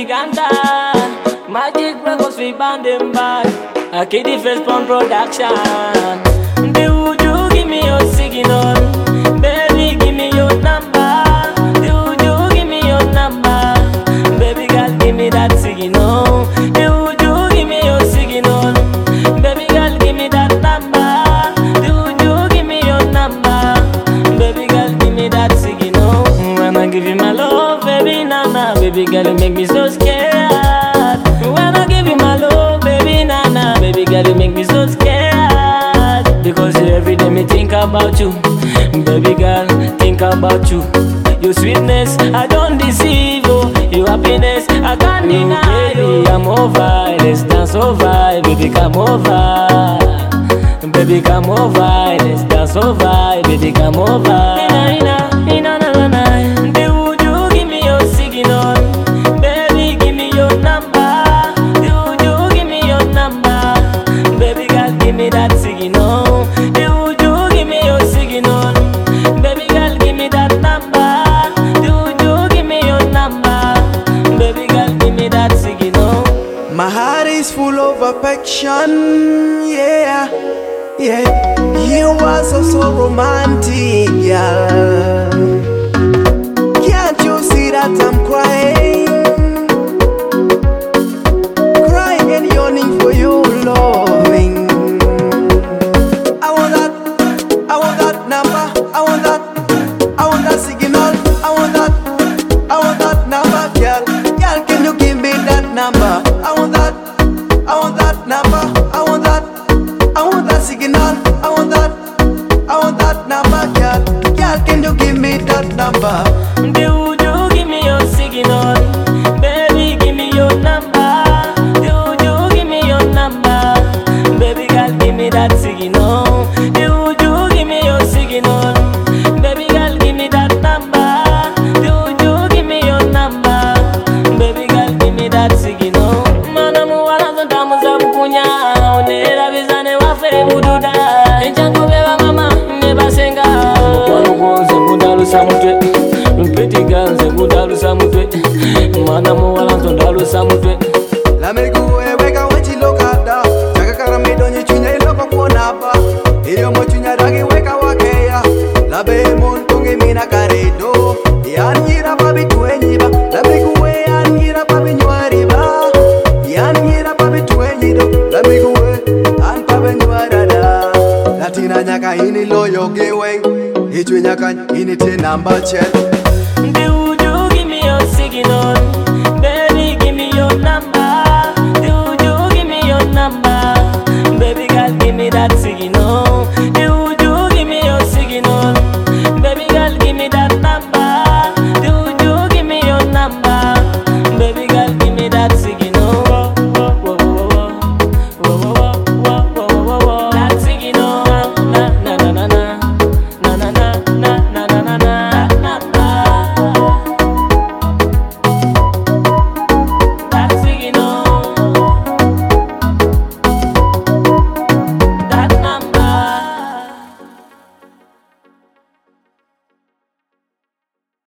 Giganta. Magic Records we band them back. I keep the first pound production. Do you give me your signal? Baby, give me your number. Do you give me your number? Baby girl, give me that signal. Do you give me your signal? Baby girl, give me that number. Do you give me your number? Baby girl, give me that signal. When I give you my love, baby, nana. Baby girl, you make me so scared. When I give you my love, baby, nana. Baby girl, you make me so scared. Because every day me think about you. Baby girl, think about you. Your sweetness, I don't deceive you. Your happiness, I can't deny you. Baby, I'm over, let's dance over. Baby, come over. Baby, come over, let's dance over. Baby, come over. Do you give me your signal? Baby, give me your number. Do you give me your number? Baby, girl, give me that signal. Do you give me your signal? Baby, girl, give me that number. Do you give me your number? Baby, girl, give me that signal. My heart is full of affection, yeah, yeah. You are so romantic, girl. Can't you see that I'm crying? Crying and yearning for your loving. I want that number. I want that signal. I want that number, girl. Girl, can you give me that number? I want that number. I want that signal. I want that number, girl. Girl, can you give me that number? Do you give me your signal? Baby, give me your number. Do you give me your number? Baby girl, give me that signal. Do you give me your signal? Baby girl, give me that number. Do you give me your number? Baby girl, give me that signal. Mana muwala zontamu za bukunya. Onera bizane wafere bududa. Enchangu beba mama, neba senga. Kwanu kwanze mudalusa mutwe. Pretty girl, nze mudalusa mutwe. Mana muwala zondalusa mutwe. Lamiguwe weka wachilokada. Chakakara midonye chunya iloko kuonaba. Iyo mochunya ragi weka wakeya. Labe montonge mina karedo. Yanjira babi tuenyiba. Lamiguwe yanjira babi nyuariba. Yanjira babi tuenyido. Lamiguwe anpabe nyuarada. Latina nyaka ini loyo geweng. Ichwe nyaka ini te number chat. Do you give me your signal?